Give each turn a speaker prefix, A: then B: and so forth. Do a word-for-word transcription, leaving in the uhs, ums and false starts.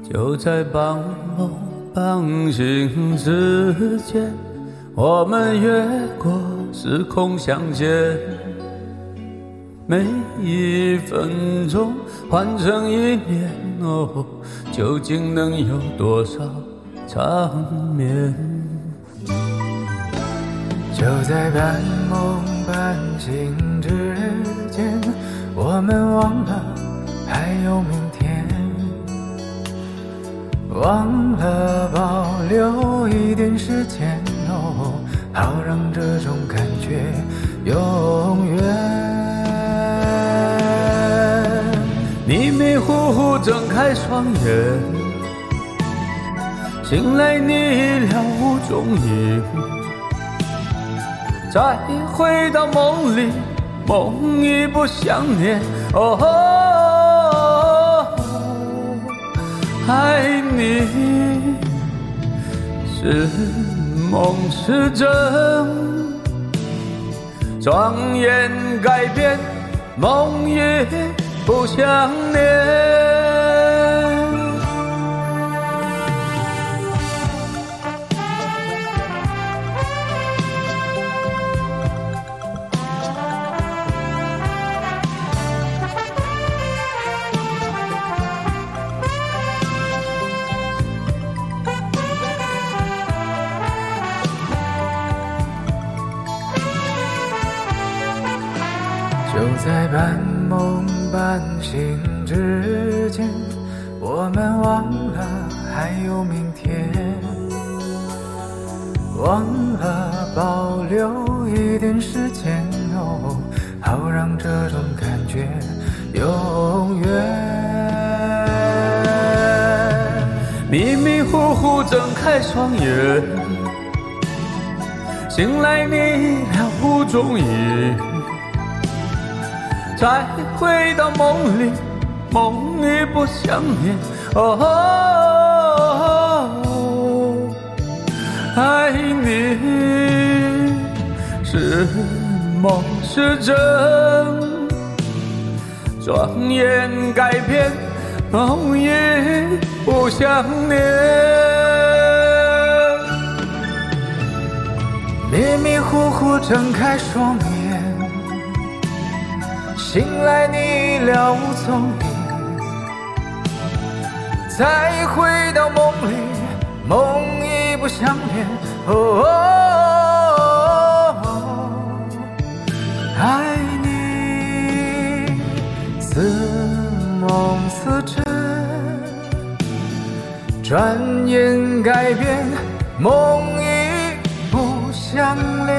A: 就在半梦半醒之间，我们越过时空相见，每一分钟换成一年哦，究竟能有多少场面？
B: 就在半梦半醒之间，我们忘了还有明天，忘了保留一点时间哦，好让这种感觉永远。
A: 迷迷糊糊睁开双眼，醒来你已了无踪影，再回到梦里，梦已不相念。哦，爱你是梦是真，转眼改变，梦也不相念。
B: 就在半梦半醒之间，我们忘了还有明天，忘了保留一点时间哦，好让这种感觉永远。
A: 迷迷糊糊睁开双眼，醒来你了无踪影，再回到梦里，梦已不相念。哦，爱你是梦是真，转眼改变，梦已不相念。
B: 迷迷糊糊睁开双眼，醒来你了无踪影，再回到梦里，梦已不相恋。哦，爱你似梦似真，转眼改变，梦已不相恋。